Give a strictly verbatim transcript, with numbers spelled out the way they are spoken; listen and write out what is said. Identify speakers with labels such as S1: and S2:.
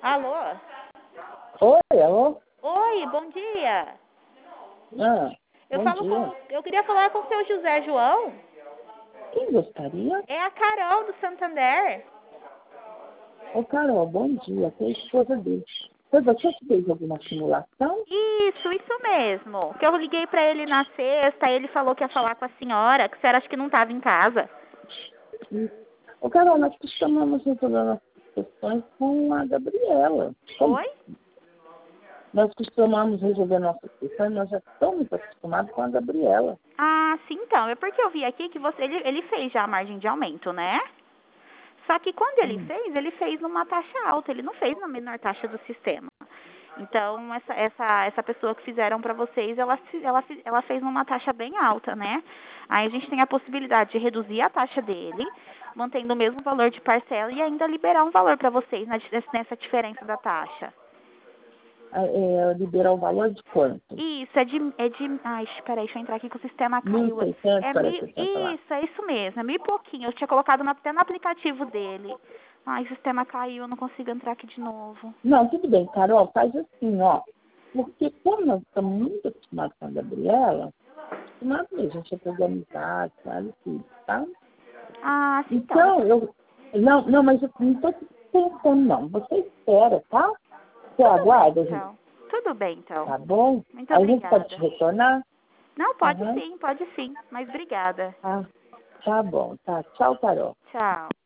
S1: Alô?
S2: Oi, alô?
S1: Oi, bom dia.
S2: Ah,
S1: Eu
S2: bom
S1: falo
S2: dia.
S1: com, eu queria falar com o seu José João.
S2: Quem gostaria?
S1: É a Carol do Santander.
S2: Ô, Carol, bom dia. Aqui é a esposa dele. Foi você que fez alguma simulação?
S1: Isso, isso mesmo. Que eu liguei pra ele na sexta, ele falou que ia falar com a senhora, que a senhora acha que não estava em casa.
S2: Sim. Ô, Carol, nós costumamos resolver nossas questões com a Gabriela. Como?
S1: Oi?
S2: Nós costumamos resolver nossas questões, nós já estamos acostumados com a Gabriela.
S1: Ah, sim, então. É porque eu vi aqui que você, ele, ele fez já a margem de aumento, né? Só que quando ele
S2: Hum.
S1: fez, ele fez numa taxa alta, ele não fez na menor taxa do sistema. Então, essa, essa, essa pessoa que fizeram para vocês, ela, fi- ela, fi- ela fez numa taxa bem alta, né? Aí a gente tem a possibilidade de reduzir a taxa dele, mantendo o mesmo valor de parcela e ainda liberar um valor para vocês na, nessa diferença da taxa.
S2: Ah, É, liberar o valor de quanto?
S1: Isso, é de, é de, ai, peraí, deixa eu entrar aqui que o sistema
S2: mil e
S1: caiu.
S2: seiscentos
S1: É
S2: para
S1: mil,
S2: sessenta lá.
S1: isso, é isso mesmo, é mil e pouquinho. Eu tinha colocado na- até no aplicativo dele. Ai, o sistema caiu, eu não consigo entrar aqui de novo.
S2: Não, tudo bem, Carol, faz assim, ó. Porque como nós estamos muito acostumados com a Gabriela, acostumados mesmo, a gente é fazer amizade, sabe, tudo, tá?
S1: Ah, sim, então.
S2: Então, eu. Não, não, mas eu não estou pensando, não. Você espera, tá? Você
S1: Tudo bem,
S2: aguarda, gente.
S1: então. Tudo bem, então.
S2: Tá bom?
S1: Muito
S2: A gente pode te
S1: obrigada.
S2: retornar?
S1: Não, pode
S2: Aham.
S1: sim, pode sim. Mas obrigada.
S2: Ah, tá bom, tá. Tchau, Carol.
S1: Tchau.